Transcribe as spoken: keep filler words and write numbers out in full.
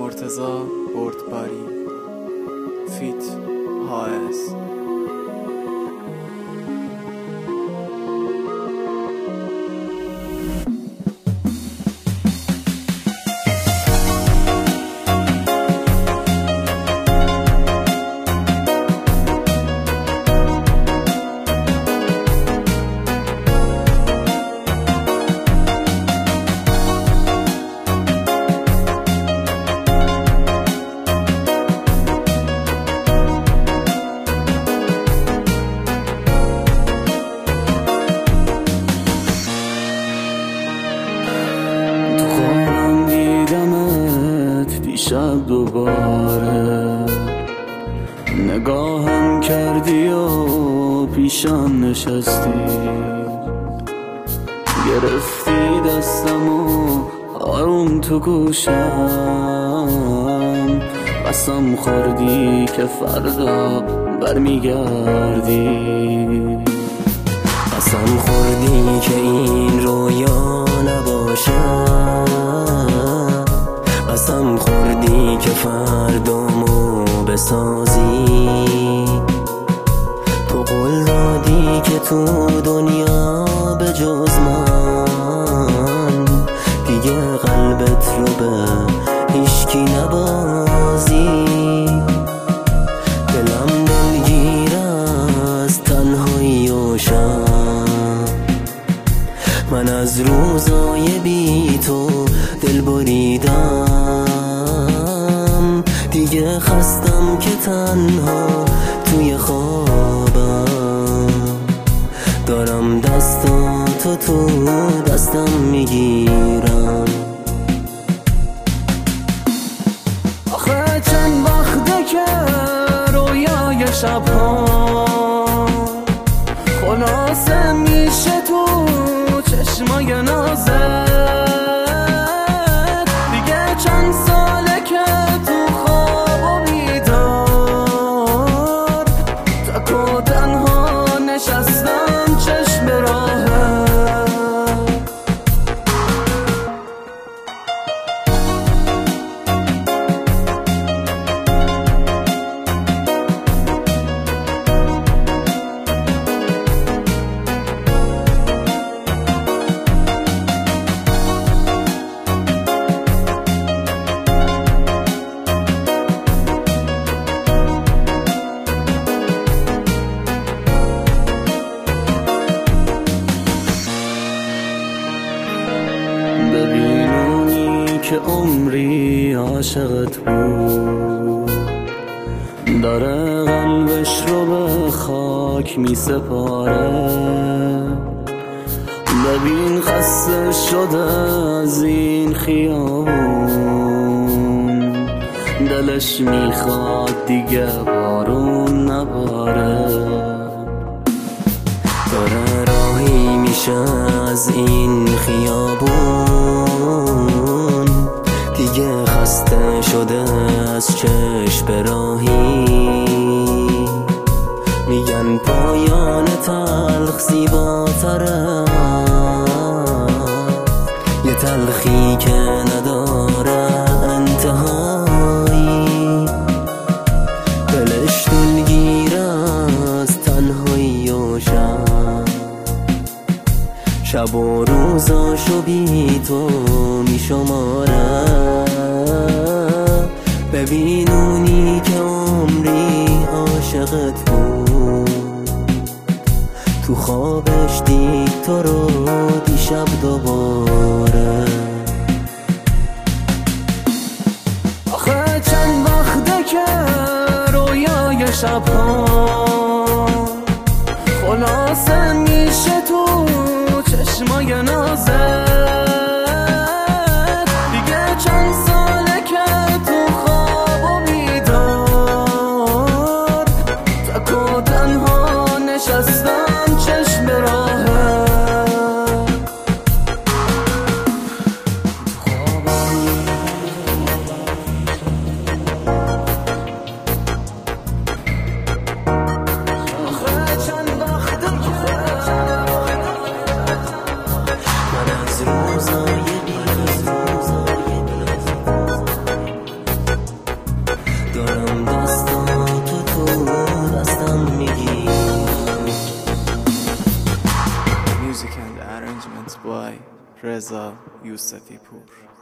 مرتضی بردباری فیت هایس. شب دوباره نگاهم کردی و پیشم نشستی، گرفتی دستم و آروم تو گوشم، قسم خوردی که فردا برمیگردی، قسم خوردی که این رویا نباشه، قسم خوردی که فردامو بسازی، تو قول دادی که تو دنیا به جز من دیگه قلبت رو به هیچکی نبازی، دلم دلگیر از تنهایی و شب، من از روزای بی تو دل بریدم، دیگه خستم که تنها توی خوابم دارم دستاتو تو دستم میگیرم. آخه چند وقته که رویای شبها خلاصه میشه تو چشمای نازت، دیگه چند ساله که تو خواب و بیدار تک و تنها نشستم چشم راهت. ببینونی که عمری عاشقت بود، داره قلبش رو به خاک می سپاره، ببین خسته شده از این خیابون، دلش میخواد دیگه بارون نباره، داره راهی میشه از این خیابون، دیگه خسته شده از چشم راهی، میگن پایان تلخ زیباتره، یه تلخی که نداره انتهایی، دلش دلگیر از تنهایی و شب، شب و روزاشو بی تو می شماره، ببینونی که عمری عاشقت بود، تو خوابش دید تو رو دیشب دوباره. آخه چند وقته که رویای شبها خلاصه میشه تو چشمای نازت، دیگه چند ساله که تو خواب و بیدار تک و تنها نشستم چشم راهت. رضا یوسفی پور.